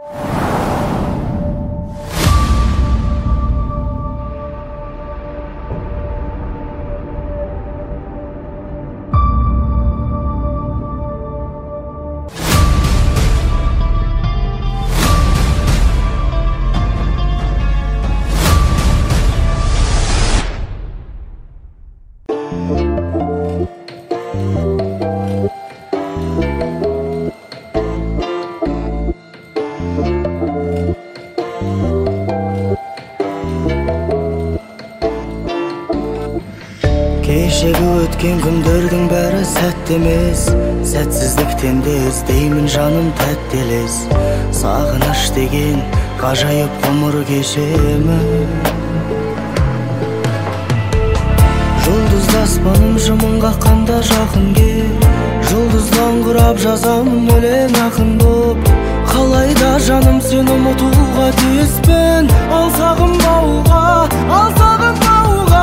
Кешегі өткен күндердің бәрі сәтті емес, сәтсіздіктен де іздеймін жаным тәтті елес. Сағыныш деген ғажайып ғұмыр кешемін. Жұлдызды аспаным жымың қаққанда жақын кел, жұлдыздан құрап жазамын өлең ақын боп. Қалайда жаным сені ұмытуға тиіспін, ал сағынбауға, ал сағынбауға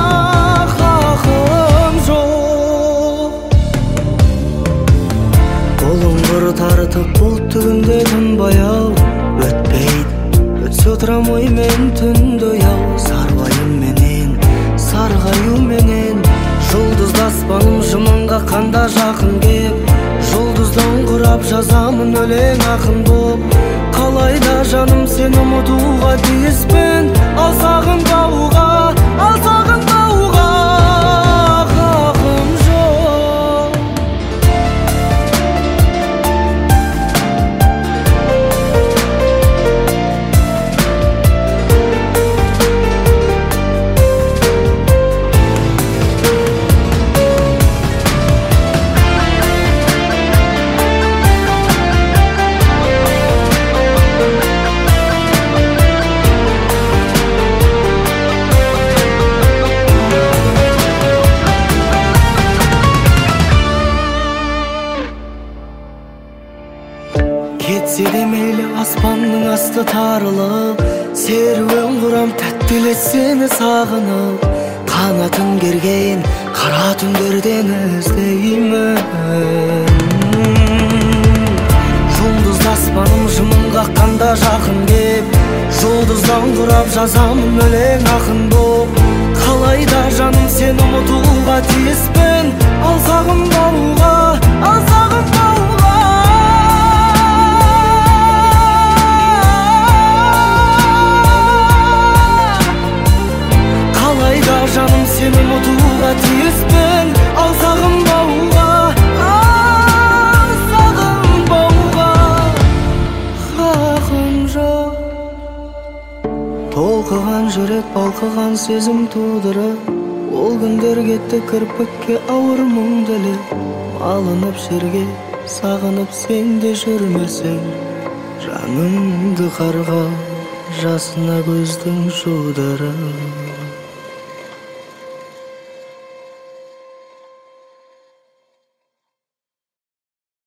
хақым жоқ. Қолым бір тартып бұлт түгінде түн баяу өтпейді, өтсе отырам оймен түнді ояу. Сарғайым менен, сарғаю менен, жұлдызды аспаным жымың қаққанда жақын кеп, жұлдыздан құрап жазамын өлең ақын боп. Қалайда жаным сені ұмытуға тиіспін, ал сағынбауға, ал сағынбауға хақым жоқ. Кетсе де мейлі аспанның асты тарылып, серуен құрам тәттілет сені сағынып. Қанатын керген қара түндерден іздеймін. Жұлдызды аспаным жымың қаққанда жақын кеп, жұлдыздан құрап жазамын өлең ақын боп. Қалайда жаным сені ұмытуға тиіспін, ал сағынбауға, ал сағынбауға. Жаным сені ұмытуға тиіспін, ал сағынбауға, ал сағынбауға хақым жоқ. Толқыған жүрек балқыған сезім тудырып, ол күндер кетті кірпікке ауыр мұңды іліп. Алынып жерге сағынып сен де жүрмесең, жанымды қарға жасына көздің жудырып.